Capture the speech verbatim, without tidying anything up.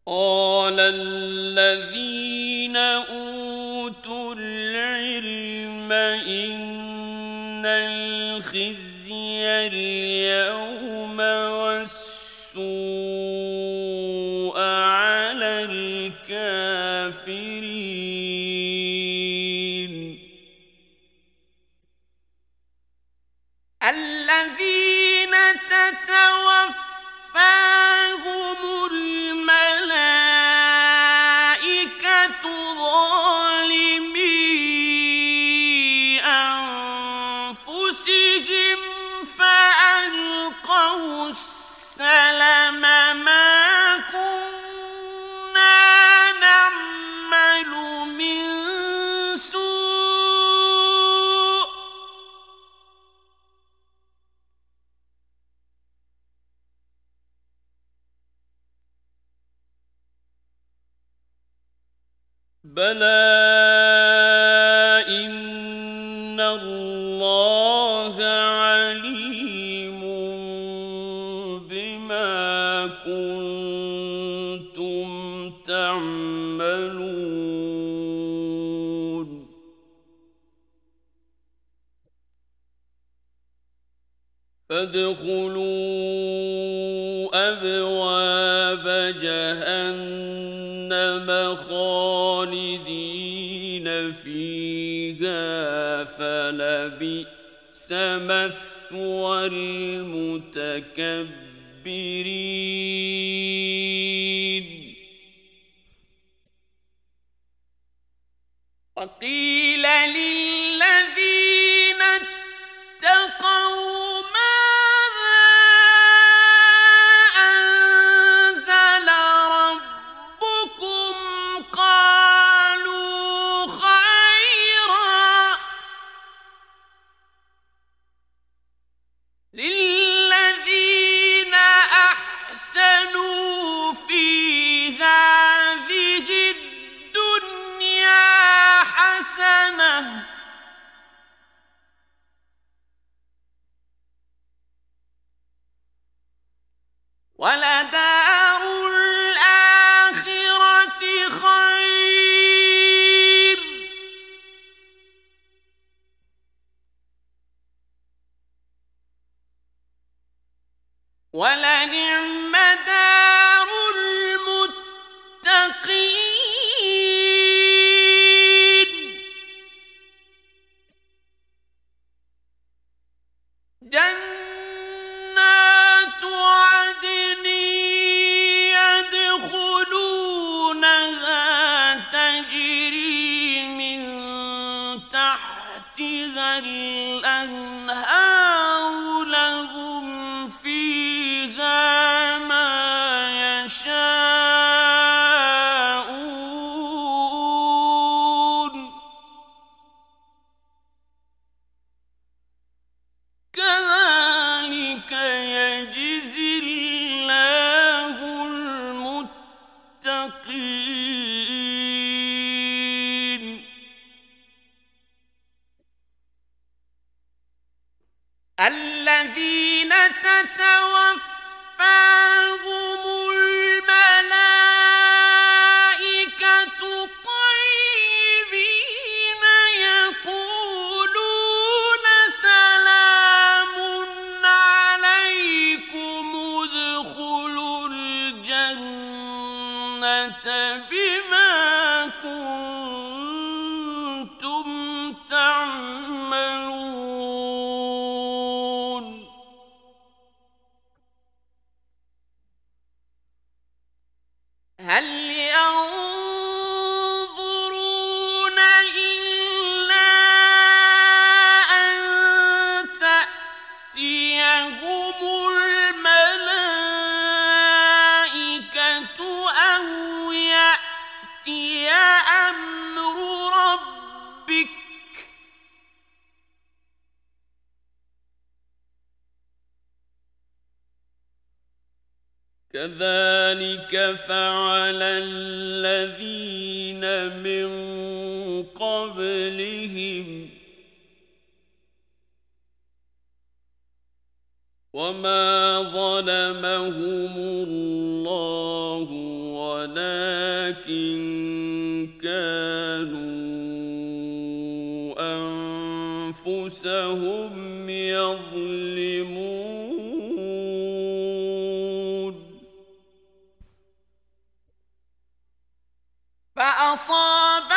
قال الذين أوتوا العلم إن الخزي اليوم والسوء على الكافرين الذين تتوفاهم الملائكة ظالمي أنفسهم فألقوا السلم ما كنا نعمل من سوء بلى إن الله عليم بما كنتم تعملون فادخلوا أبواب جهنم خالدين فيها فلبئس مثوى المتكبرين وقيل للذين اتقوا ماذا أنزل ربكم قالوا خيرا للذين أحسنوا في هذه الدنيا حسنة ولدار الآخرة خير ولنعم دار المتقين جنات عدن يدخلونها تجري من تحتها الأنهار لهم فيها ما يشاءون كذلك يجزي الله المتقين الذين تتوفاهم الملائكة طيبين يقولون سلام عليكم ادخلوا الجنة بما كنتم تعملون هل ينظرون إلا أن تأتيهم الملائكة أو يأتي أمر ربك كذلك فعل الذين من قبلهم وما ظلمهم الله ولكن ولكن كانوا أنفسهم يظلمون فأصاب